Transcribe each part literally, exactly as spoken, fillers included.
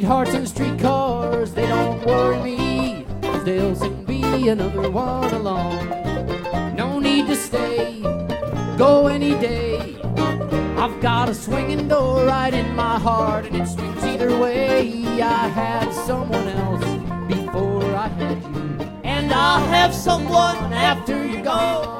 Sweethearts and streetcars, they don't worry me, 'cause there'll soon be another one along. No need to stay, go any day. I've got a swinging door right in my heart, and it swings either way. I had someone else before I had you, and I'll have someone after you're gone.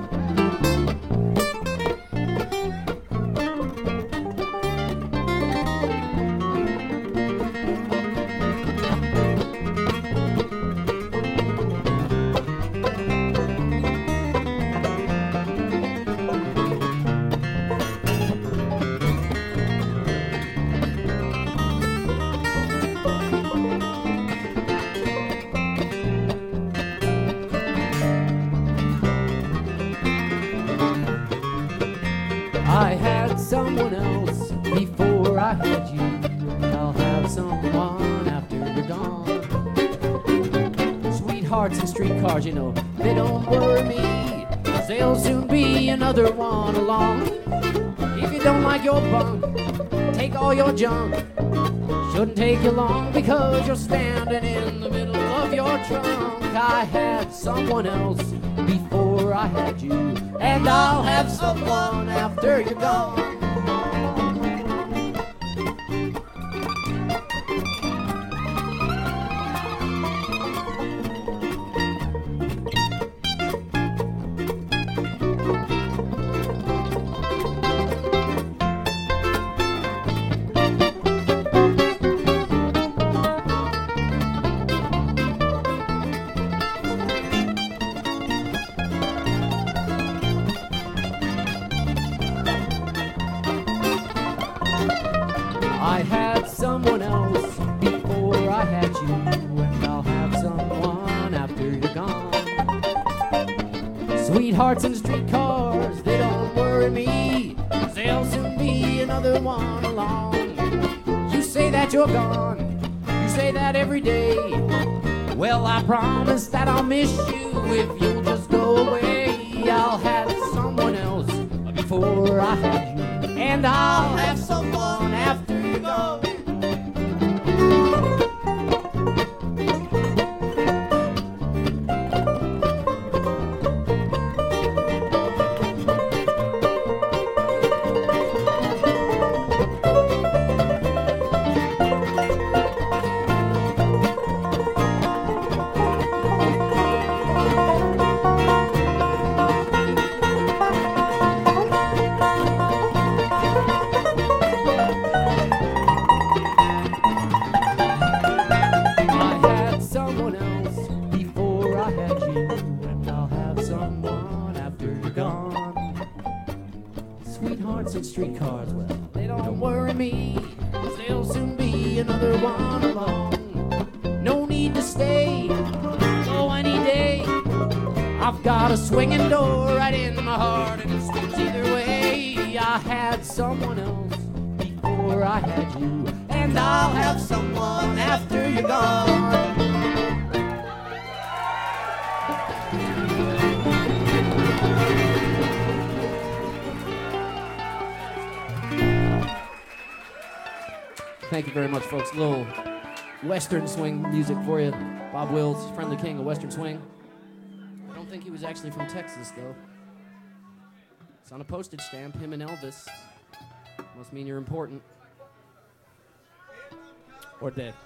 I had someone else before I had you, and I'll have someone after you're gone. Sweethearts and streetcars, you know, they don't worry me, 'cause there'll soon be another one along. If you don't like your bunk, take all your junk. Shouldn't take you long, because you're standing in the middle of your trunk. I had someone else before I had you, and I'll have someone after you're gone. I had someone else before I had you, and I'll have someone after you're gone. Sweethearts and streetcars, they don't worry me, 'cause there'll soon be another one along. You say that you're gone, you say that every day. Well, I promise that I'll miss you if you'll just go away. I'll have someone else before I had you, and I'll have someone after you go. Sweethearts and streetcars, well, they don't worry me, 'cause there'll soon be another one along. No need to stay, go any day. I've got a swinging door right in my heart, and it swings either way. I had someone else before I had you, and I'll have someone after you're gone. Thank you very much, folks. A little Western swing music for you. Bob Wills, Friendly King of Western Swing. I don't think he was actually from Texas, though. It's on a postage stamp, him and Elvis. Must mean you're important. Or dead.